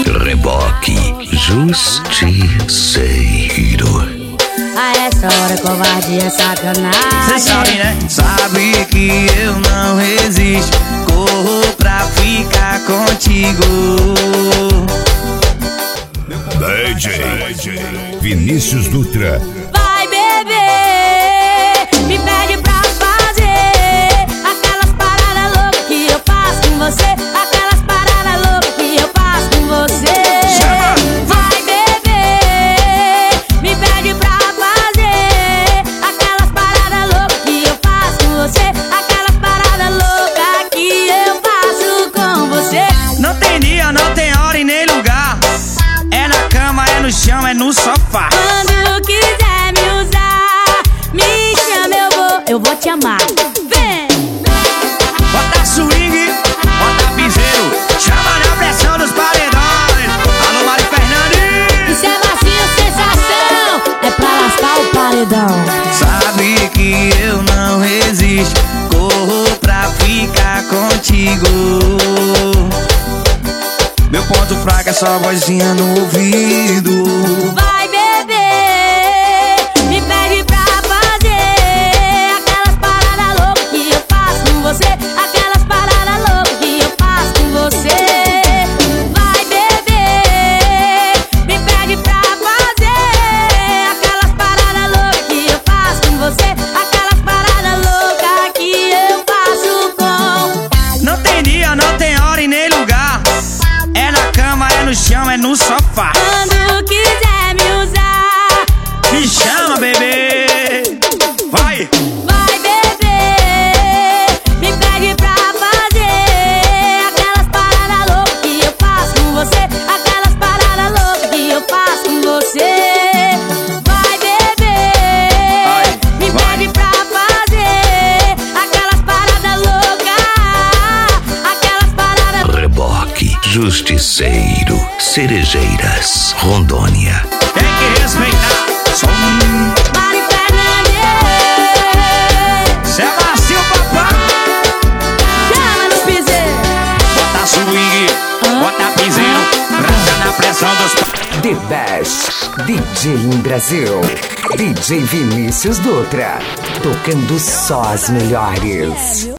Reboque Justiceiro. A essa hora covardia é sacanagem. Cê sabe, né? Sabe que eu não resisto. Corro pra ficar contigo. DJ Vinícius Dutra. Vai beber, me pede pra fazer aquelas paradas loucas que eu faço com você. Aquelas paradas loucas que eu faço com você. Vai beber, me pede pra fazer aquelas paradas loucas que eu faço com você. Aquelas paradas loucas que eu faço com você. Não tem dia, não tem hora e nem lugar. É na cama, é no chão, é no sofá. Quando quiser me usar, me chama, eu vou te amar. Vem! Bota swing, bota piseiro, chama na pressão dos paredões. Alô, Mari Fernandes. Isso é vacilo, sensação, é pra lascar o paredão. Sabe que eu não resisto. Corro pra ficar contigo. Meu ponto fraco é só vozinha no ouvido. Vai beber, me pede pra fazer aquelas paradas loucas que eu faço com você. Aquelas paradas loucas que eu faço com você. Vai beber, me pede pra fazer aquelas paradas loucas que eu faço com você. Aquelas paradas loucas que eu faço com. Não tem dia, não tem hora e nem lugar. É na cama, é no chão, é no sofá. Quando quiser me usar, Me chama, bebê. Vai! vai beber, me pede pra fazer aquelas paradas loucas que eu faço com você. Aquelas paradas loucas que eu faço com você. Vai beber, me pede pra fazer aquelas paradas loucas. Aquelas paradas. Reboque Justiceiro. Cerejeiras, Rondônia. Tem que respeitar. Som. Mari Fernandes, Cê é macio, papai. chama no piseiro. Bota swing, bota piseiro, racha na pressão dos The Best DJ em Brasil. DJ Vinícius Dutra. Tocando só as melhores.